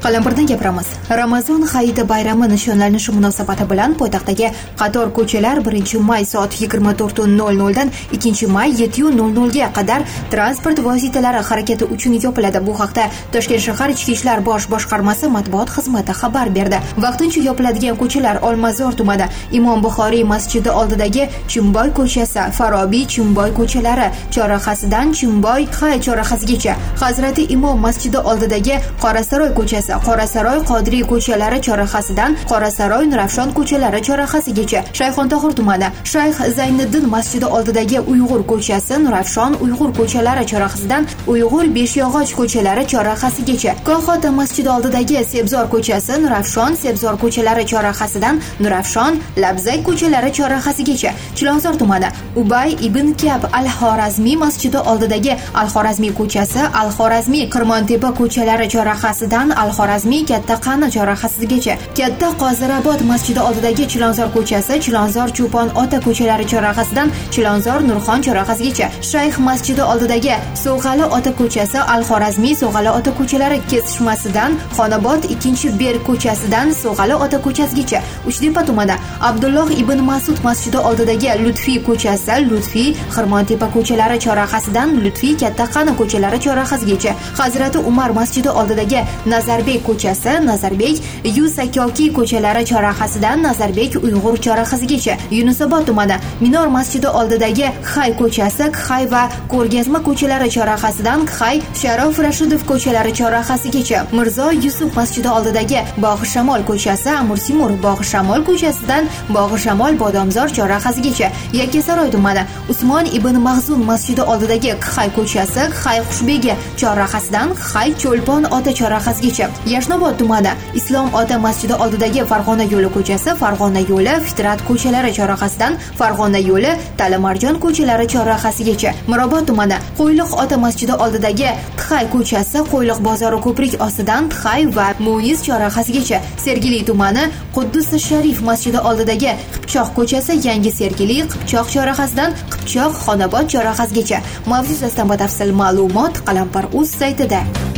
Qalampirdan gapiramiz. Ramazon hayiti bayrami nishonlanishi munosabati bilan poytaxtdagi qator ko'chalar 1-may soat 24:00 dan 2-may 7:00 ga qadar transport vositalari harakati uchun yopiladi. Bu haqda Toshkent shahar Ichki ishlar bosh boshqarmasi matbuot xizmati xabar berdi. Vaqtincha yopiladigan ko'chalar Olmazor tumani Imom Buxoriy masjidi oldidagi Chimboy ko'chasi, Farobiy Chimboy ko'chalari chorrahasidan Chimboy Xay chorrahasigacha, Hazrati Imom masjidi oldidagi Qorasaroy ko'chasi, Qorasaroy Qodiriy ko'chalari chorrahasidan Qorasaroy Nurafshon ko'chalari chorrahasigacha, Shayxontohur tumani Shayx Zayniddin masjidi oldidagi Uyg'ur ko'chasi, Nurafshon Uyg'ur ko'chalari chorrahasidan Uyg'ur Beshyog'och ko'chalari chorrahasigacha, Koxota masjidi oldidagi Sebzor ko'chasi, Nurafshon Sebzor ko'chalari chorrahasidan Nurafshon Labzak ko'chalari chorrahasigacha, Chilonzor tumani Ubay ibn Kab Al-Xorazmiy masjidi oldidagi Al-Xorazmiy ko'chasi, Al-Xorazmiy Qirmontepa ko'chalari chorrahasidan Al-Xorazmiy Katta Qani chorrahasigacha, Katta Qozirabod masjidi oldidagi Chilonzor ko'chasi, Chilonzor Cho'pon ota ko'chalari chorrahasidan Chilonzor Nurxon chorrahasigacha, Shayx masjidi oldidagi So'g'ali ota ko'chasi, Al-Xorazmiy So'g'ali ota ko'chalari kesishmasidan Xonobod 2-Berk ko'chasidan So'g'ali ota ko'chasigacha, Uchtepa tumani Abdulloh ibn Mas'ud masjidi oldidagi Lutfiy ko'chasi, Lutfiy Xirmontepa ko'chalari chorrahasidan Lutfiy Katta Qani ko'chalari chorrahasigacha, Hazrati Umar masjidi oldidagi Nazarbek ko'chasi, Nazarbek Yusakoki ko'chalari chorrahasidan Nazarbek Uyg'ur chorrahasigacha, Yunusobod tumani Minor masjidi oldidagi Xay ko'chasi, Xay va Ko'rgazma ko'chalari chorrahasidan Xay Sharof Rashidov ko'chalari chorrahasigacha, Mirzo Yusuf masjidi oldidagi Bog'i Shamol ko'chasi, Amir Simur Bog'i Shamol ko'chasidan Bog'i Shamol Bodomzor chorrahasigacha, Yakkasaroy tumani Usmon ibn Mahzun masjidi oldidagi Xay ko'chasi, Xay Xushbegi chorrahasidan Xay Cho'lpon ota chorrahasigacha, Yashnobod tumani Islom ota masjidi oldidagi Farg'ona yo'li ko'chasi, Farg'ona yo'li Fitrat ko'chalari chorrahasidan Farg'ona yo'li Talimarjon ko'chalari chorrahasigacha, Mirobod tumani Qo'yliq ota masjidi oldidagi Txay ko'chasi, Qo'yliq bozori ko'prik ostidan Txay va Mo'yiz chorrahasigacha, Sergeli tumani Quddus Sharif masjidi oldidagi Qipchoq ko'chasi, Yangi Sergeli Qipchoq chorrahasidan Qipchoq Xonobod chorrahasigacha. Mavzu yuzasidan batafsil ma'lumot Qalampir.uz saytida.